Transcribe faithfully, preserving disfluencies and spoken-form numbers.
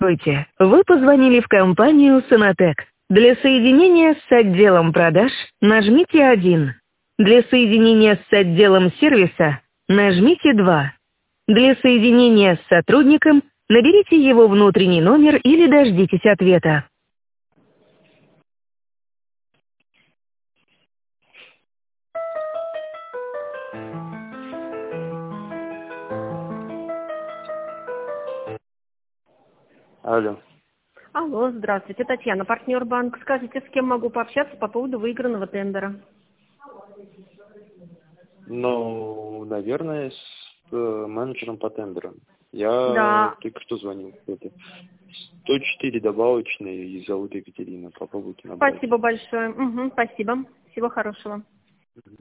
Здравствуйте. Вы позвонили в компанию «Сонатек». Для соединения с отделом продаж нажмите один. Для соединения с отделом сервиса нажмите два. Для соединения с сотрудником наберите его внутренний номер или дождитесь ответа. Алло. Алло, здравствуйте, Татьяна, партнер банк. Скажите, с кем могу пообщаться по поводу выигранного тендера? Ну, наверное, с э, менеджером по тендерам. Я Да. только что звонил. Это сто четыре добавочные и зовут Екатерина. Попробуйте набрать. Спасибо большое. Угу, спасибо. Всего хорошего.